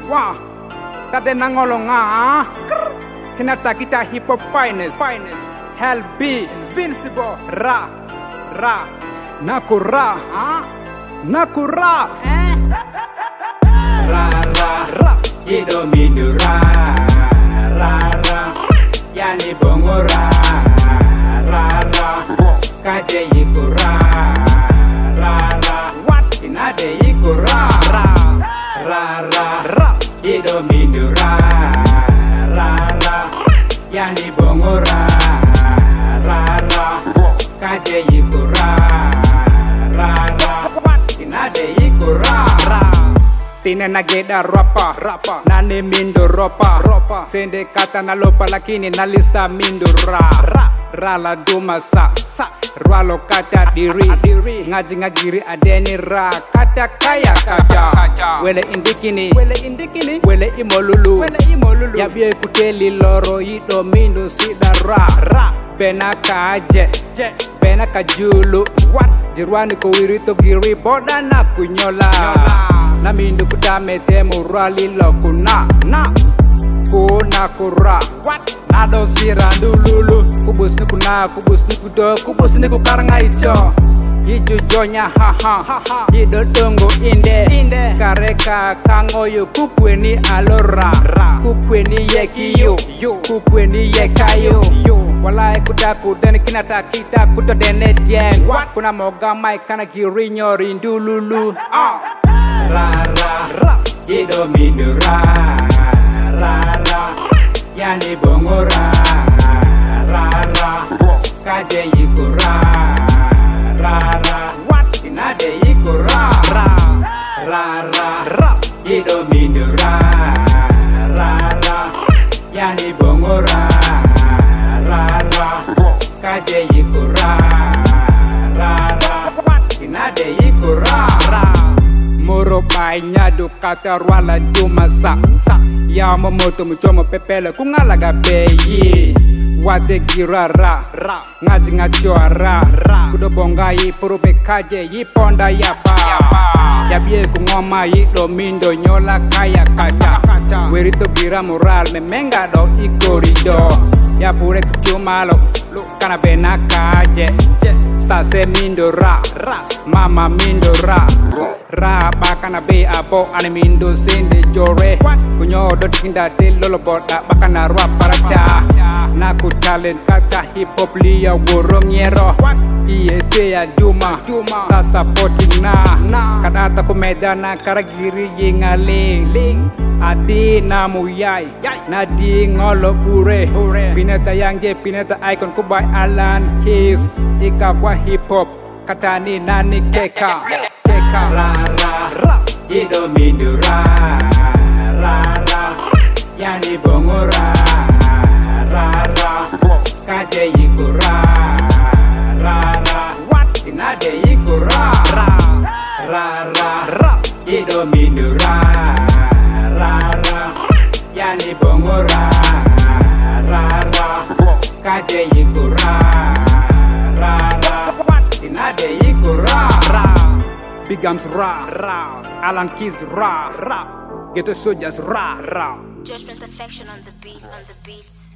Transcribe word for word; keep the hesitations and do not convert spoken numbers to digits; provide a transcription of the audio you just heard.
Wah, tade nangolonga. Kinata kita hip hop finest. Finest. Hell B, Invincible. Ra, ra, nakura. Nakura. Ra ra ra, yedo mindura. Ra ra, yani bongora. Ra ra, kaje yikura. Ra ra, What? inade yikura. Ra, Ra ra, ra. yedo mindura. Ra ra, yani bongora. Ra ra, kaje yikura. Ra ra, inade yikura. Ra. Tine na geda rapa, rapa. Nane mindo ropa, ropa. Sende kata na lopa lakini nalisa mindo ra, ra. Ra la duma sa, sa. Rwalo kata diri, diri. Ngaji ngagiri adeni ra. Kata kaya kata. Wele indikini, wele indikini. Wele imolulu, wele imolulu. Yabie kuteli loro yido mindo sida ra, ra. Bena kaje, je. Bena kajulu, what? Jirwani ko wirito giri boda na kunyola. Na mindu kudame temu rali lokuna na kuna kura what nado sirandu lulu kubus niku na kubus niku do kubus niku karanga ijo yiju jonya ha ha yido dongo inde inde kareka kangoyo kukweni alora ra kukweni yekiyo yo kukweni yekayo yo walai kudaku deni kinata kita kuto dene dien what kuna moga mai kana girinyo rindu lulu ah Ra ra ra, yedo mindura. Ra ra, yani bongora. Ra ra, kaje yikura. Ra ra, what inade yikura. ra Ra ra, ra yedo mindura. Ra ra, yani bongora. Ra ra, kaje yikura. Ra ra, inade yikura. ra moro bai nyado kata rwala duma sa sa ya momoto mchomo pepele kungalaga beyi wate gira ra ra ngaji ngachoa ra ra kudobonga yi purube kaje yi ponda yapa yabie kungoma yi do mindo nyola kaya kata werito gira moral me menga do ikorido ya pure kuchumalo kana bena kaje sase mindo ra ra mama mindo ra ra bakana be abo ane mindo sende jore kunyo do tikinda de lolo boda bakana rwa paracha na ku talent kaka hip hop liya worong yero iye te ya duma ta supporting na kadata ku medana karagiri yingaling adi na muyai na di ngolo bure pineta yangje pineta icon kubai Alan Keys ika kwa hip hop katani nani keka keka Ra ra ra, yedo mindura. Ra ra, yani bongora. Ra ra, kaje yikura. Ra ra, what inade yikura. ra Ra ra, ra yedo mindura. Ra ra, yani bongora. Ra ra, kaje yikura. Ra ra, inade yikura. ra Big Arms ra ra Alan Keys ra ra Ghetto Soldiers ra ra Judgment Perfection on the beats, on the beats.